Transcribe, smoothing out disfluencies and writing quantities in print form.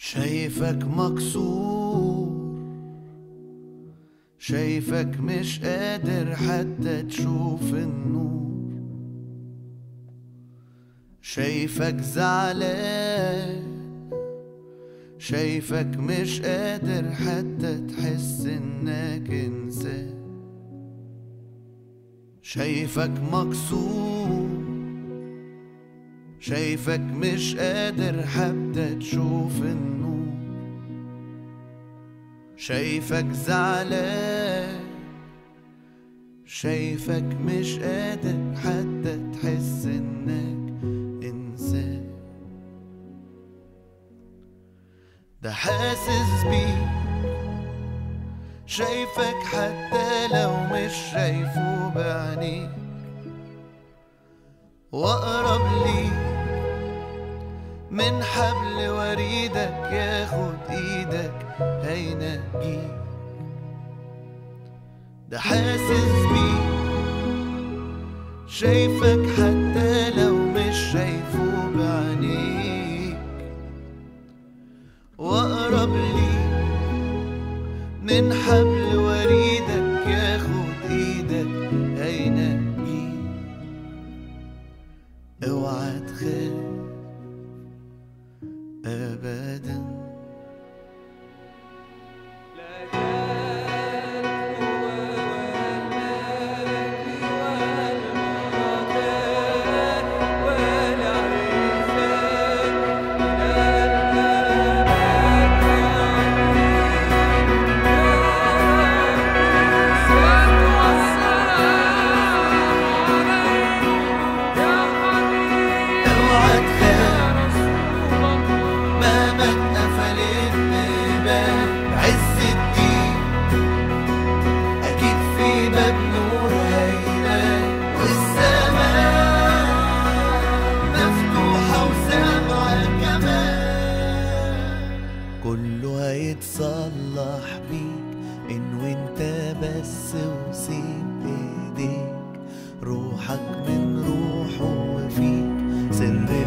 شايفك مكسور، شايفك مش قادر حتى تشوف النور، شايفك زعلان، شايفك مش قادر حتى تحس انك انسان. شايفك مكسور، شايفك مش قادر حتى تشوف النور، شايفك زعلان، شايفك مش قادر حتى تحس انك انسان. ده حاسس بيك، شايفك حتى لو مش شايفه بعينيك، واقرب ليك من حبل وريدك، ياخد ايدك هينجيك. ده حاسس بيك، شايفك حتى لو مش شايفه بعينيك، واقرب ليك من حبل وريدك، ياخد ايدك هينجيك. اوعى تخاف ابدا، كله هيتصلح بيك إن وانت بس وسيب ايديك روحك من روحه وفيك سر